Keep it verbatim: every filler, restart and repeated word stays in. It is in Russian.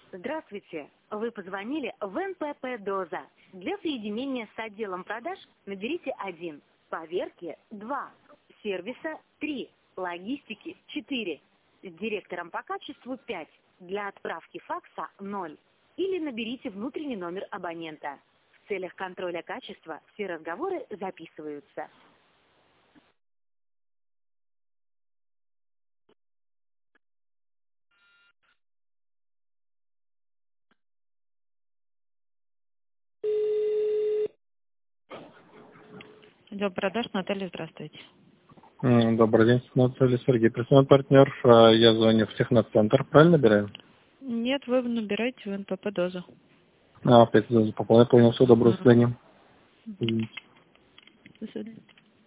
Здравствуйте. Вы позвонили в эн пэ пэ «Доза». Для соединения с отделом продаж наберите один, поверки два, сервиса три, логистики четыре, с директором по качеству пять, для отправки факса ноль. Или наберите внутренний номер абонента. В целях контроля качества все разговоры записываются. Отдел продаж, Наталья, здравствуйте. М, Добрый день, Наталья, Сергей, представляю партнер. А, Я звоню в техноцентр, правильно набираю? Нет, вы набираете в эн пэ пэ «Дозу». А, опять попал, я понял, все, доброго Ага. свидания. Извините. До свидания.